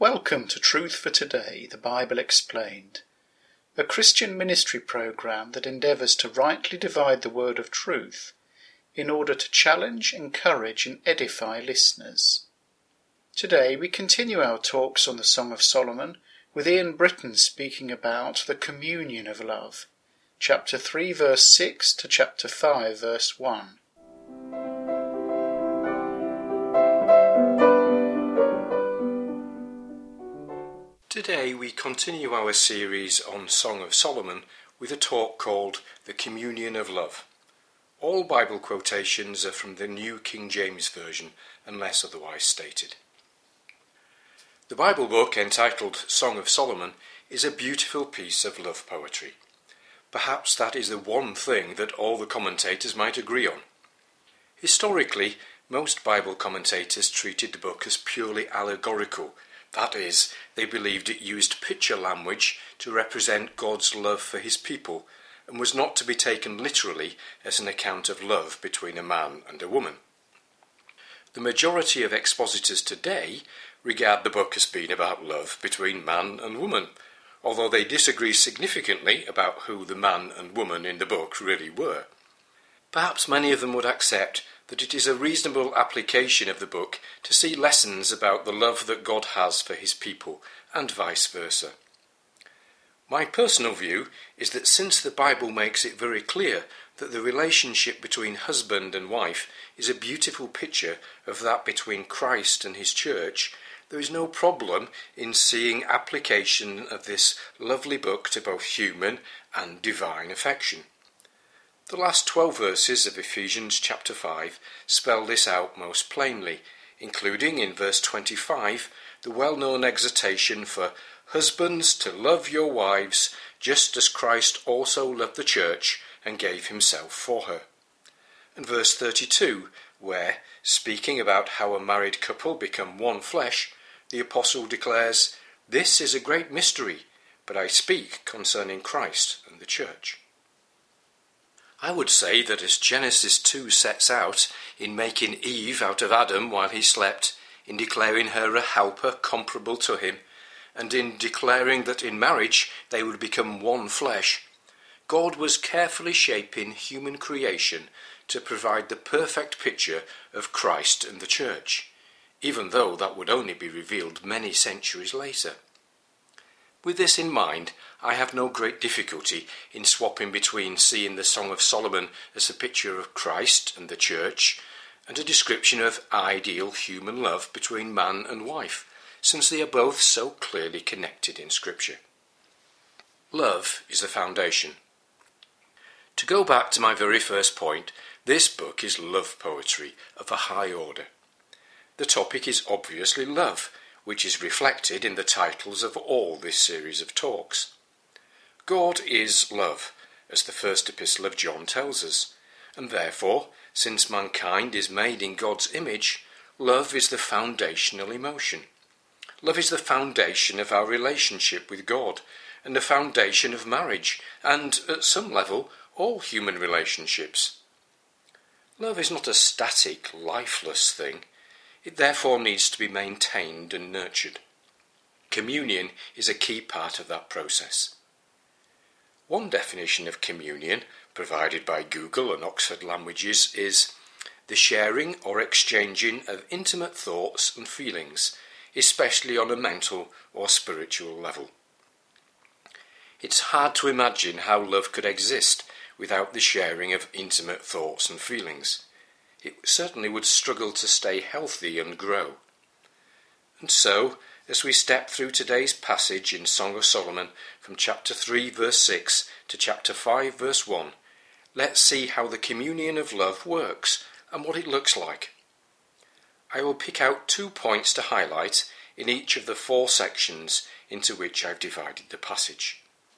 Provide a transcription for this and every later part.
Welcome to Truth for Today, the Bible Explained, a Christian ministry program that endeavours to rightly divide the word of truth in order to challenge, encourage and edify listeners. Today we continue our talks on the Song of Solomon with Ian Britton speaking about the communion of love, chapter 3 verse 6 to chapter 5 verse 1. Today we continue our series on Song of Solomon with a talk called The Communion of Love. All Bible quotations are from the New King James Version unless otherwise stated. The Bible book entitled Song of Solomon is a beautiful piece of love poetry. Perhaps that is the one thing that all the commentators might agree on. Historically, most Bible commentators treated the book as purely allegorical. That is, they believed it used picture language to represent God's love for his people and was not to be taken literally as an account of love between a man and a woman. The majority of expositors today regard the book as being about love between man and woman, although they disagree significantly about who the man and woman in the book really were. Perhaps many of them would accept that it is a reasonable application of the book to see lessons about the love that God has for his people, and vice versa. My personal view is that since the Bible makes it very clear that the relationship between husband and wife is a beautiful picture of that between Christ and his church, there is no problem in seeing application of this lovely book to both human and divine affection. The last 12 verses of Ephesians chapter 5 spell this out most plainly, including in verse 25 the well-known exhortation for husbands to love your wives just as Christ also loved the church and gave himself for her. And verse 32, where, speaking about how a married couple become one flesh, the apostle declares, "This is a great mystery, but I speak concerning Christ and the church." I would say that as Genesis 2 sets out in making Eve out of Adam while he slept, in declaring her a helper comparable to him, and in declaring that in marriage they would become one flesh, God was carefully shaping human creation to provide the perfect picture of Christ and the church, even though that would only be revealed many centuries later. With this in mind, I have no great difficulty in swapping between seeing the Song of Solomon as a picture of Christ and the church and a description of ideal human love between man and wife, since they are both so clearly connected in Scripture. Love is the foundation. To go back to my very first point, this book is love poetry of a high order. The topic is obviously love, which is reflected in the titles of all this series of talks. God is love, as the first epistle of John tells us, and therefore, since mankind is made in God's image, love is the foundational emotion. Love is the foundation of our relationship with God, and the foundation of marriage, and, at some level, all human relationships. Love is not a static, lifeless thing. It therefore needs to be maintained and nurtured. Communion is a key part of that process. One definition of communion, provided by Google and Oxford Languages, is the sharing or exchanging of intimate thoughts and feelings, especially on a mental or spiritual level. It's hard to imagine how love could exist without the sharing of intimate thoughts and feelings. It certainly would struggle to stay healthy and grow. And so, as we step through today's passage in Song of Solomon from chapter 3 verse 6 to chapter 5 verse 1, let's see how the communion of love works and what it looks like. I will pick out 2 points to highlight in each of the 4 sections into which I've divided the passage.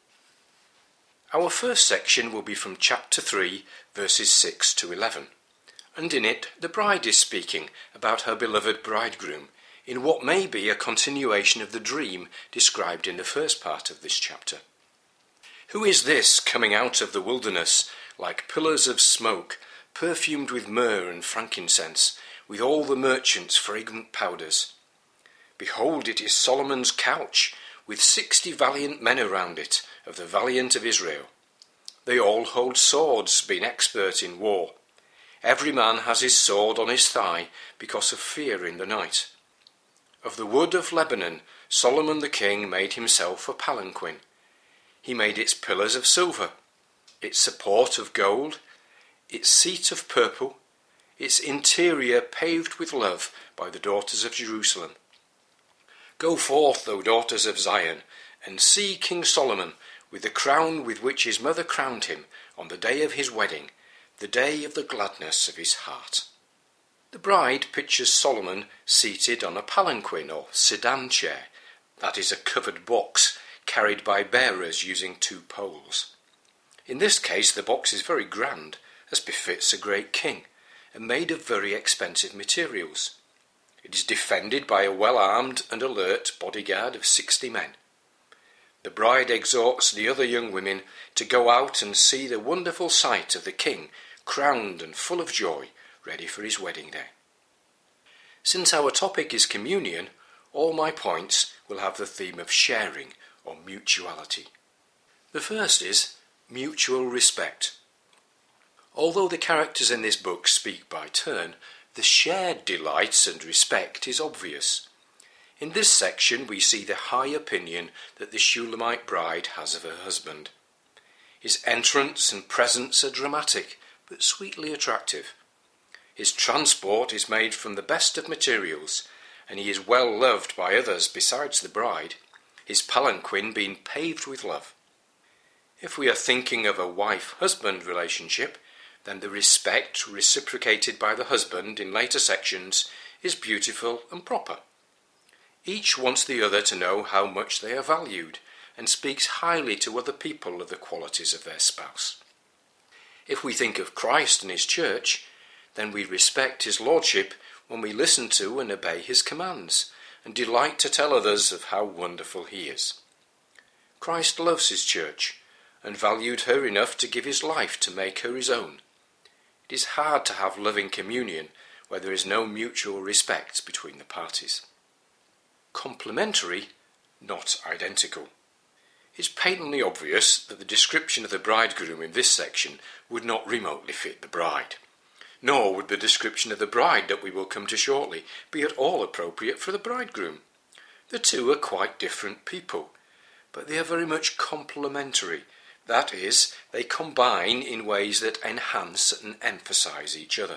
Our first section will be from chapter 3 verses 6 to 11. And in it the bride is speaking about her beloved bridegroom in what may be a continuation of the dream described in the first part of this chapter. Who is this coming out of the wilderness like pillars of smoke, perfumed with myrrh and frankincense, with all the merchants' fragrant powders? Behold, it is Solomon's couch, with 60 valiant men around it, of the valiant of Israel. They all hold swords, being expert in war. Every man has his sword on his thigh, because of fear in the night. Of the wood of Lebanon, Solomon the king made himself a palanquin. He made its pillars of silver, its support of gold, its seat of purple, its interior paved with love by the daughters of Jerusalem. Go forth, O daughters of Zion, and see King Solomon with the crown with which his mother crowned him on the day of his wedding, the day of the gladness of his heart. The bride pictures Solomon seated on a palanquin or sedan chair, that is a covered box carried by bearers using 2 poles. In this case the box is very grand, as befits a great king, and made of very expensive materials. It is defended by a well-armed and alert bodyguard of 60 men. The bride exhorts the other young women to go out and see the wonderful sight of the king, crowned and full of joy, ready for his wedding day. Since our topic is communion, all my points will have the theme of sharing or mutuality. The first is mutual respect. Although the characters in this book speak by turn, the shared delight and respect is obvious. In this section we see the high opinion that the Shulamite bride has of her husband. His entrance and presence are dramatic, but sweetly attractive. His transport is made from the best of materials, and he is well loved by others besides the bride, his palanquin being paved with love. If we are thinking of a wife-husband relationship, then the respect reciprocated by the husband in later sections is beautiful and proper. Each wants the other to know how much they are valued, and speaks highly to other people of the qualities of their spouse. If we think of Christ and his church, then we respect his lordship when we listen to and obey his commands, and delight to tell others of how wonderful he is. Christ loves his church, and valued her enough to give his life to make her his own. It is hard to have loving communion where there is no mutual respect between the parties. Complementary, not identical. It's patently obvious that the description of the bridegroom in this section would not remotely fit the bride. Nor would the description of the bride that we will come to shortly be at all appropriate for the bridegroom. The two are quite different people, but they are very much complementary. That is, they combine in ways that enhance and emphasize each other.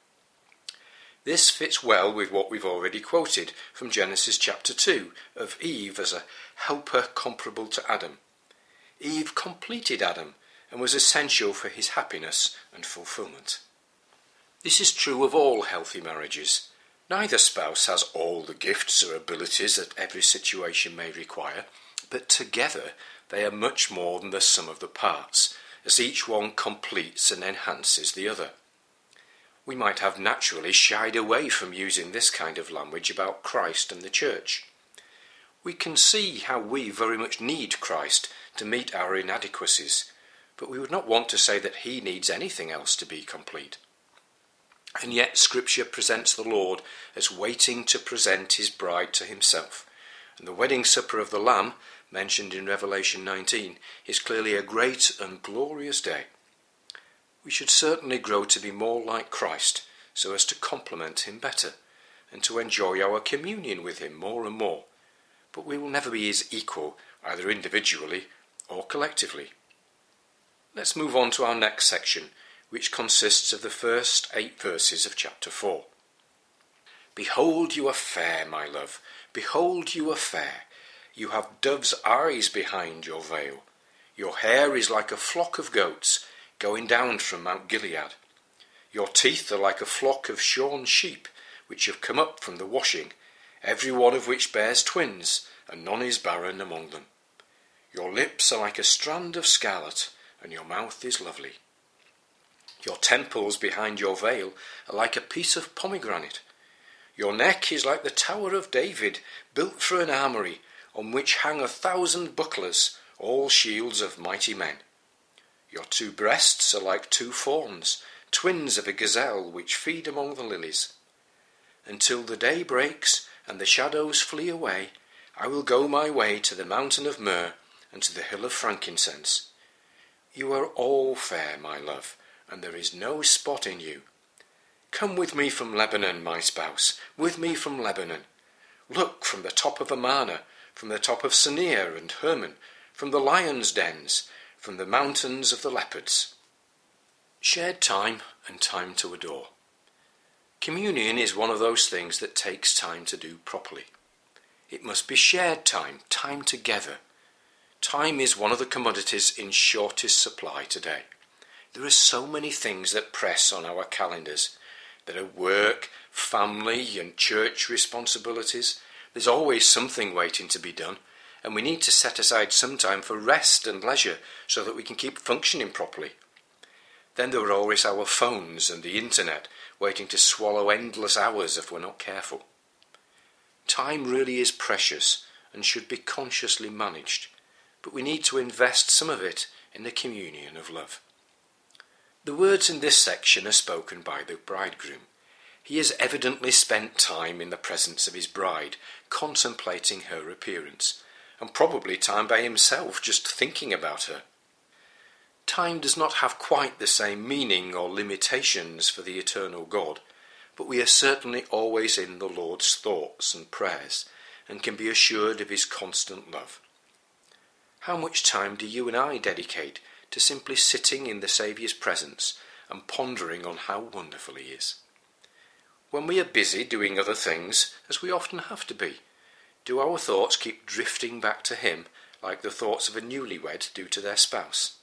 This fits well with what we've already quoted from Genesis chapter 2 of Eve as a helper comparable to Adam. Eve completed Adam and was essential for his happiness and fulfillment. This is true of all healthy marriages. Neither spouse has all the gifts or abilities that every situation may require, but together they are much more than the sum of the parts, as each one completes and enhances the other. We might have naturally shied away from using this kind of language about Christ and the church. We can see how we very much need Christ to meet our inadequacies, but we would not want to say that he needs anything else to be complete. And yet Scripture presents the Lord as waiting to present his bride to himself, and the wedding supper of the Lamb, mentioned in Revelation 19, is clearly a great and glorious day. We should certainly grow to be more like Christ, so as to complement him better, and to enjoy our communion with him more and more, but we will never be his equal, either individually or collectively. Let's move on to our next section, which consists of the first 8 verses of chapter 4. Behold, you are fair, my love. Behold, you are fair. You have dove's eyes behind your veil. Your hair is like a flock of goats going down from Mount Gilead. Your teeth are like a flock of shorn sheep, which have come up from the washing, every one of which bears twins, and none is barren among them. Your lips are like a strand of scarlet, and your mouth is lovely. Your temples behind your veil are like a piece of pomegranate. Your neck is like the Tower of David, built for an armoury, on which hang 1,000 bucklers, all shields of mighty men. Your 2 breasts are like 2 fawns, twins of a gazelle which feed among the lilies. Until the day breaks and the shadows flee away, I will go my way to the mountain of myrrh and to the hill of frankincense. You are all fair, my love, and there is no spot in you. Come with me from Lebanon, my spouse, with me from Lebanon. Look from the top of Amana, from the top of Senir and Hermon, from the lions' dens, from the mountains of the leopards. Shared time and time to adore. Communion is one of those things that takes time to do properly. It must be shared time, time together. Time is one of the commodities in shortest supply today. There are so many things that press on our calendars. There are work, family and church responsibilities. There's always something waiting to be done, and we need to set aside some time for rest and leisure so that we can keep functioning properly. Then there are always our phones and the internet waiting to swallow endless hours if we're not careful. Time really is precious and should be consciously managed, but we need to invest some of it in the communion of love. The words in this section are spoken by the bridegroom. He has evidently spent time in the presence of his bride, contemplating her appearance, and probably time by himself just thinking about her. Time does not have quite the same meaning or limitations for the eternal God, but we are certainly always in the Lord's thoughts and prayers, and can be assured of his constant love. How much time do you and I dedicate to simply sitting in the Saviour's presence and pondering on how wonderful he is? When we are busy doing other things, as we often have to be, do our thoughts keep drifting back to him like the thoughts of a newlywed do to their spouse?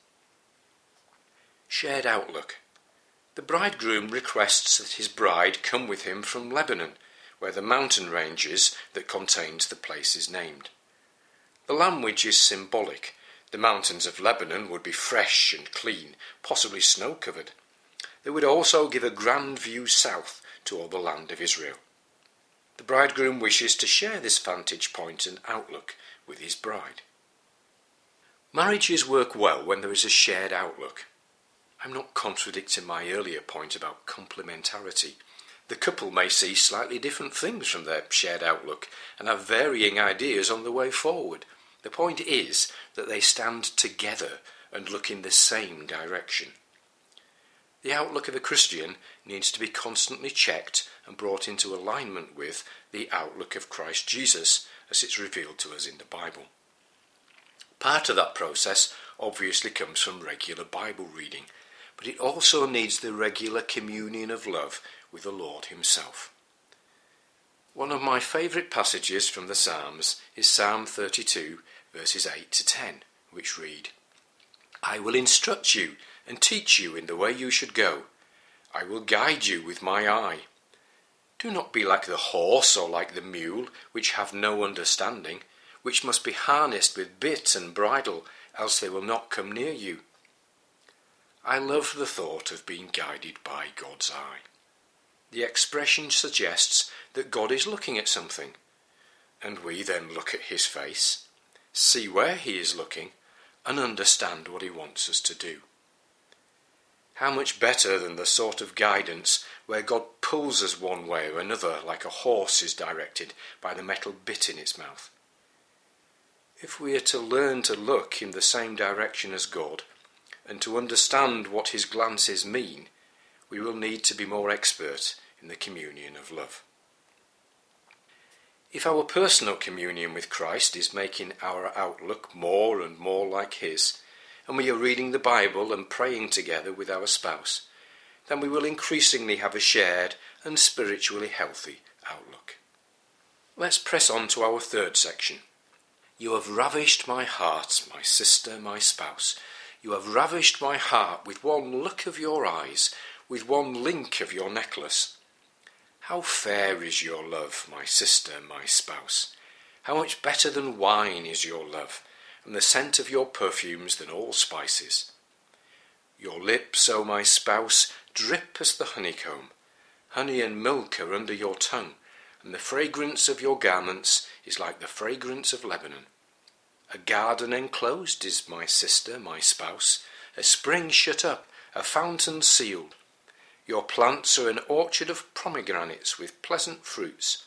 Shared outlook. The bridegroom requests that his bride come with him from Lebanon, where the mountain range is that contains the place is named. The language is symbolic. The mountains of Lebanon would be fresh and clean, possibly snow-covered. They would also give a grand view south to all the land of Israel. The bridegroom wishes to share this vantage point and outlook with his bride. Marriages work well when there is a shared outlook. I'm not contradicting my earlier point about complementarity. The couple may see slightly different things from their shared outlook and have varying ideas on the way forward. The point is that they stand together and look in the same direction. The outlook of a Christian needs to be constantly checked and brought into alignment with the outlook of Christ Jesus as it's revealed to us in the Bible. Part of that process obviously comes from regular Bible reading, but it also needs the regular communion of love with the Lord himself. One of my favourite passages from the Psalms is Psalm 32, verses 8 to 10, which read, I will instruct you and teach you in the way you should go. I will guide you with my eye. Do not be like the horse or like the mule, which have no understanding, which must be harnessed with bit and bridle, else they will not come near you. I love the thought of being guided by God's eye. The expression suggests that God is looking at something, and we then look at his face, see where he is looking, and understand what he wants us to do. How much better than the sort of guidance where God pulls us one way or another like a horse is directed by the metal bit in its mouth. If we are to learn to look in the same direction as God, and to understand what his glances mean, we will need to be more expert in the communion of love. If our personal communion with Christ is making our outlook more and more like his, and we are reading the Bible and praying together with our spouse, then we will increasingly have a shared and spiritually healthy outlook. Let's press on to our third section. You have ravished my heart, my sister, my spouse. You have ravished my heart with one look of your eyes, with one link of your necklace. How fair is your love, my sister, my spouse. How much better than wine is your love, and the scent of your perfumes than all spices. Your lips, O my spouse, drip as the honeycomb. Honey and milk are under your tongue, and the fragrance of your garments is like the fragrance of Lebanon. A garden enclosed is my sister, my spouse, a spring shut up, a fountain sealed. Your plants are an orchard of pomegranates with pleasant fruits.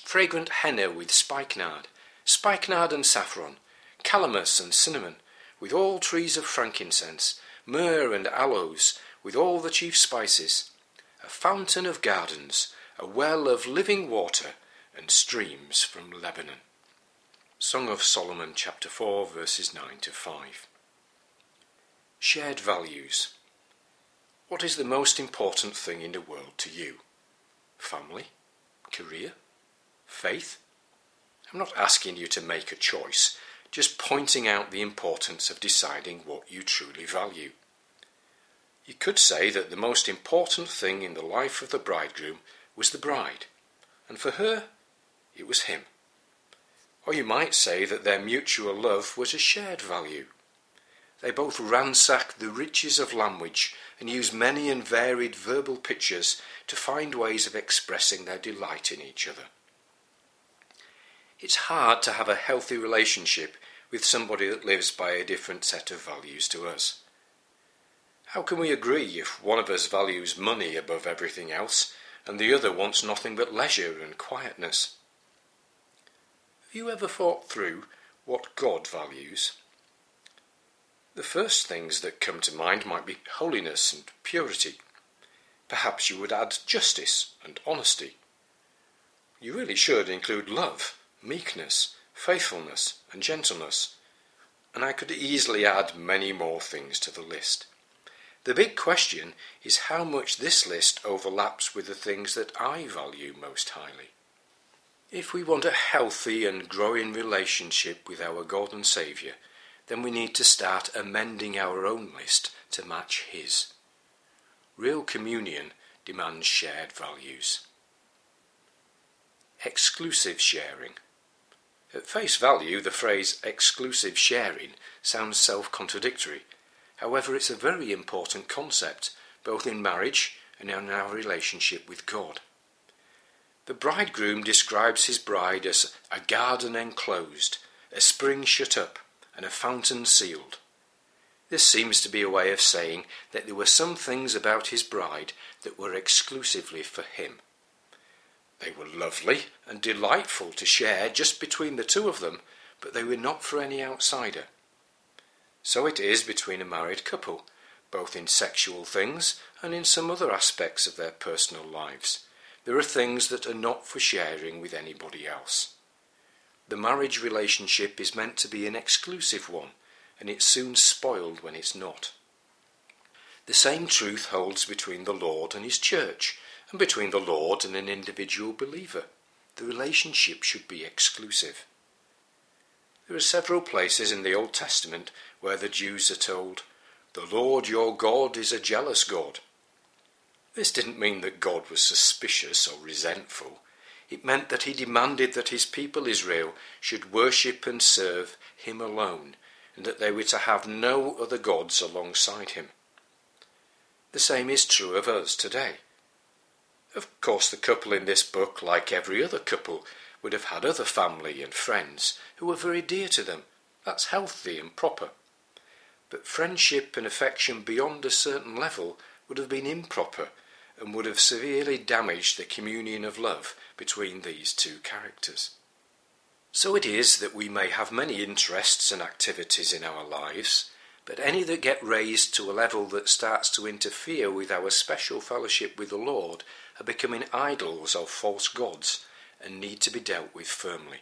fragrant henna with spikenard and saffron, calamus and cinnamon, with all trees of frankincense, myrrh and aloes, with all the chief spices, a fountain of gardens, a well of living water, and streams from Lebanon. Song of Solomon, chapter 4, verses 9 to 5. Shared values. What is the most important thing in the world to you? Family? Career? Faith? I'm not asking you to make a choice, just pointing out the importance of deciding what you truly value. You could say that the most important thing in the life of the bridegroom was the bride, and for her, it was him. Or you might say that their mutual love was a shared value. They both ransacked the riches of language and used many and varied verbal pictures to find ways of expressing their delight in each other. It's hard to have a healthy relationship with somebody that lives by a different set of values to us. How can we agree if one of us values money above everything else and the other wants nothing but leisure and quietness? Have you ever thought through what God values? The first things that come to mind might be holiness and purity. Perhaps you would add justice and honesty. You really should include love, meekness, faithfulness and gentleness. And I could easily add many more things to the list. The big question is how much this list overlaps with the things that I value most highly. If we want a healthy and growing relationship with our God and Saviour, then we need to start amending our own list to match his. Real communion demands shared values. Exclusive sharing. At face value, the phrase exclusive sharing sounds self-contradictory. However, it's a very important concept, both in marriage and in our relationship with God. The bridegroom describes his bride as a garden enclosed, a spring shut up, and a fountain sealed. This seems to be a way of saying that there were some things about his bride that were exclusively for him. They were lovely and delightful to share just between the two of them, but they were not for any outsider. So it is between a married couple, both in sexual things and in some other aspects of their personal lives. There are things that are not for sharing with anybody else. The marriage relationship is meant to be an exclusive one, and it's soon spoiled when it's not. The same truth holds between the Lord and his church, and between the Lord and an individual believer. The relationship should be exclusive. There are several places in the Old Testament where the Jews are told, "The Lord your God is a jealous God." This didn't mean that God was suspicious or resentful. It meant that he demanded that his people Israel should worship and serve him alone, and that they were to have no other gods alongside him. The same is true of us today. Of course, the couple in this book, like every other couple, would have had other family and friends who were very dear to them. That's healthy and proper. But friendship and affection beyond a certain level would have been improper and would have severely damaged the communion of love between these two characters. So it is that we may have many interests and activities in our lives, but any that get raised to a level that starts to interfere with our special fellowship with the Lord are becoming idols of false gods and need to be dealt with firmly.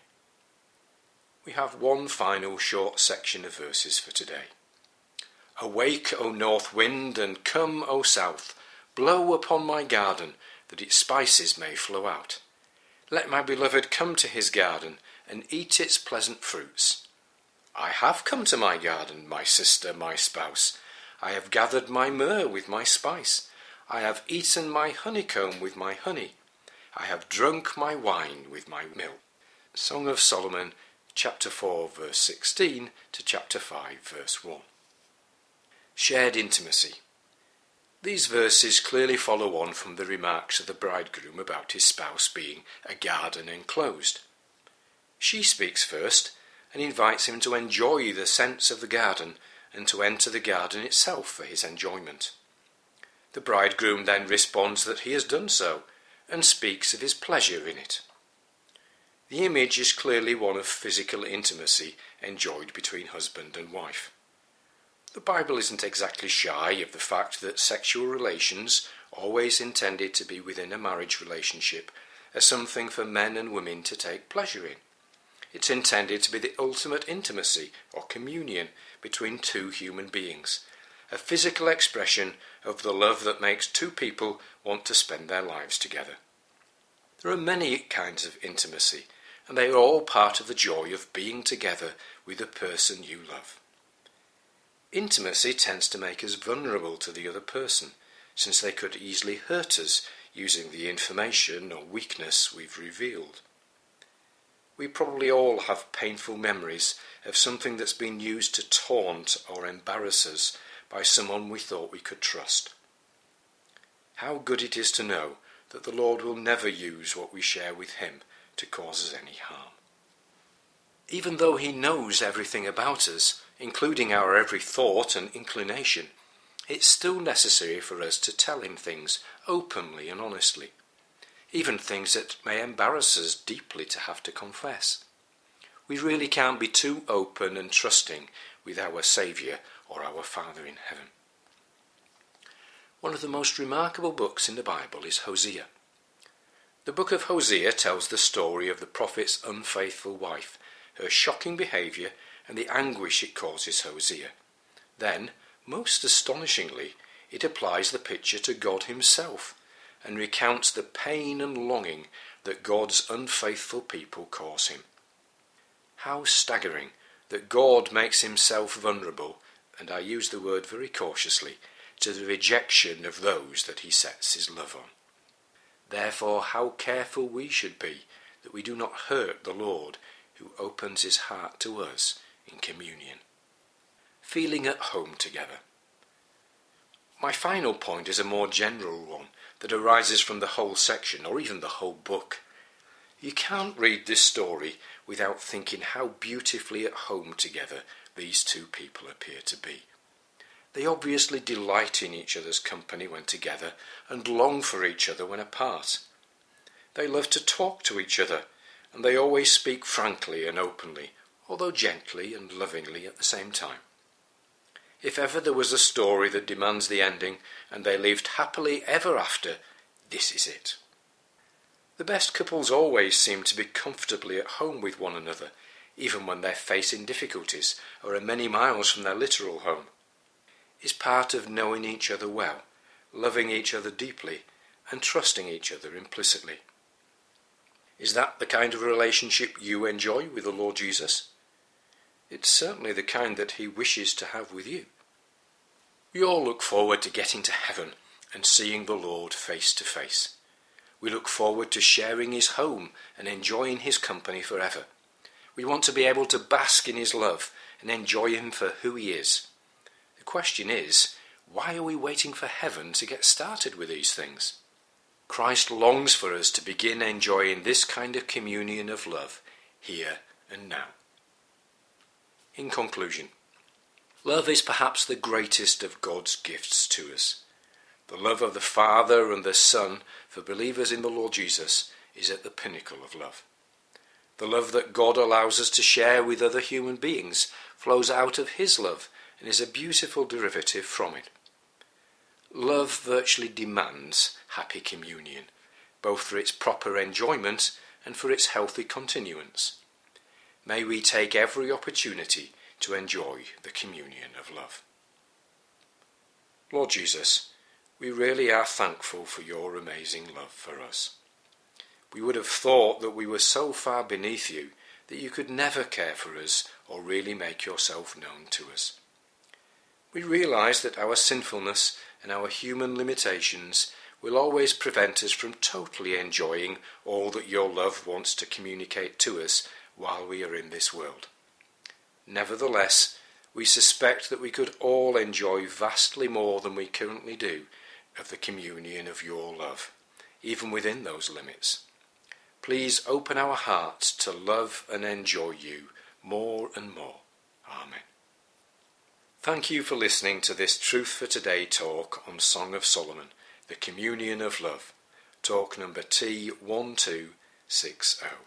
We have one final short section of verses for today. Awake, O north wind, and come, O south. Blow upon my garden, that its spices may flow out. Let my beloved come to his garden, and eat its pleasant fruits. I have come to my garden, my sister, my spouse. I have gathered my myrrh with my spice. I have eaten my honeycomb with my honey. I have drunk my wine with my milk. Song of Solomon, chapter 4, verse 16 to chapter 5, verse 1. Shared intimacy. These verses clearly follow on from the remarks of the bridegroom about his spouse being a garden enclosed. She speaks first and invites him to enjoy the scents of the garden and to enter the garden itself for his enjoyment. The bridegroom then responds that he has done so and speaks of his pleasure in it. The image is clearly one of physical intimacy enjoyed between husband and wife. The Bible isn't exactly shy of the fact that sexual relations, always intended to be within a marriage relationship, are something for men and women to take pleasure in. It's intended to be the ultimate intimacy or communion between two human beings, a physical expression of the love that makes two people want to spend their lives together. There are many kinds of intimacy, and they are all part of the joy of being together with the person you love. Intimacy tends to make us vulnerable to the other person, since they could easily hurt us using the information or weakness we've revealed. We probably all have painful memories of something that's been used to taunt or embarrass us by someone we thought we could trust. How good it is to know that the Lord will never use what we share with him to cause us any harm. Even though he knows everything about us, including our every thought and inclination, it's still necessary for us to tell him things openly and honestly, even things that may embarrass us deeply to have to confess. We really can't be too open and trusting with our Saviour or our Father in heaven. One of the most remarkable books in the Bible is Hosea. The book of Hosea tells the story of the prophet's unfaithful wife, her shocking behaviour, and the anguish it causes Hosea. Then, most astonishingly, it applies the picture to God himself and recounts the pain and longing that God's unfaithful people cause him. How staggering that God makes himself vulnerable, and I use the word very cautiously, to the rejection of those that he sets his love on. Therefore, how careful we should be that we do not hurt the Lord who opens his heart to us in communion. Feeling at home together. My final point is a more general one that arises from the whole section, or even the whole book. You can't read this story without thinking how beautifully at home together these two people appear to be. They obviously delight in each other's company when together and long for each other when apart. They love to talk to each other, and they always speak frankly and openly, although gently and lovingly at the same time. If ever there was a story that demands the ending, and they lived happily ever after, this is it. The best couples always seem to be comfortably at home with one another, even when they're facing difficulties or are many miles from their literal home. It's part of knowing each other well, loving each other deeply, and trusting each other implicitly. Is that the kind of relationship you enjoy with the Lord Jesus? It's certainly the kind that he wishes to have with you. We all look forward to getting to heaven and seeing the Lord face to face. We look forward to sharing his home and enjoying his company forever. We want to be able to bask in his love and enjoy him for who he is. The question is, why are we waiting for heaven to get started with these things? Christ longs for us to begin enjoying this kind of communion of love here and now. In conclusion, love is perhaps the greatest of God's gifts to us. The love of the Father and the Son for believers in the Lord Jesus is at the pinnacle of love. The love that God allows us to share with other human beings flows out of his love and is a beautiful derivative from it. Love virtually demands happy communion, both for its proper enjoyment and for its healthy continuance. May we take every opportunity to enjoy the communion of love. Lord Jesus, we really are thankful for your amazing love for us. We would have thought that we were so far beneath you that you could never care for us or really make yourself known to us. We realise that our sinfulness and our human limitations will always prevent us from totally enjoying all that your love wants to communicate to us while we are in this world. Nevertheless, we suspect that we could all enjoy vastly more than we currently do of the communion of your love, even within those limits. Please open our hearts to love and enjoy you more and more. Amen. Thank you for listening to this Truth for Today talk on Song of Solomon, the Communion of Love, talk number T1260.